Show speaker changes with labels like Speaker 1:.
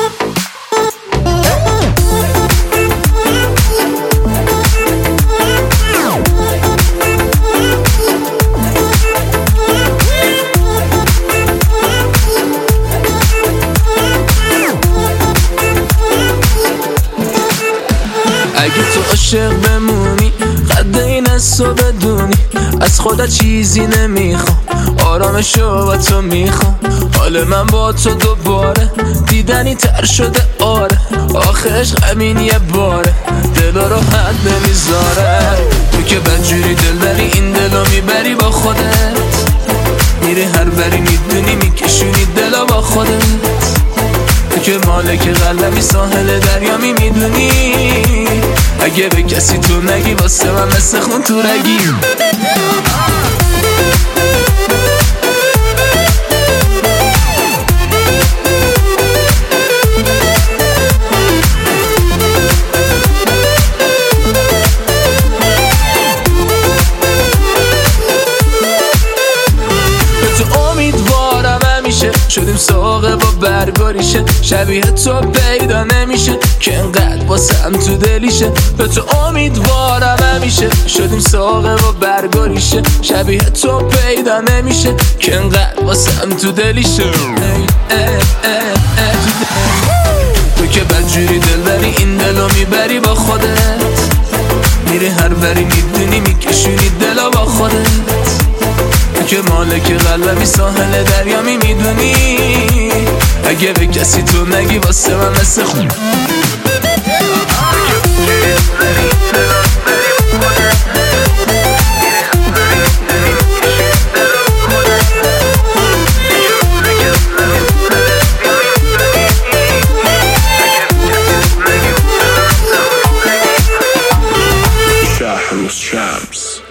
Speaker 1: اگه تو عاشق بمونی قد این از تو بدونی از خودت چیزی نمیخوام، آرامشو با تو میخوام. حال من با تو دوباره دیدنی تر شده، آره آخه عشق همین یه باره دل رو حد نمیذاره. تو که بدجوری دل بری این دلو میبری با خودت، میری هر بری میدونی میکشونی دلو با خودت. تو که مالک قلبی ساحل دریامی میدونی، اگه به کسی تو نگی واسه من مثل خون تو رگی. شدیم ساقه با برگاریشه، شبیه تو پیدا نمیشه که انقدر واسم تو دلیشه. به تو امیدوارم همیشه، شدیم ساقه با برگاریشه، شبیه تو پیدا نمیشه که انقدر واسم تو دلیشه. تو که بدجوری دل بری این دلو میبری با خودت، میری هر بری میدونی میکشونی دلو با خودت. که مالک قلبی ساحل دریامی میدونی، اگه به کسی تو نگی واسه من مثل خون.
Speaker 2: Shahrus Shams.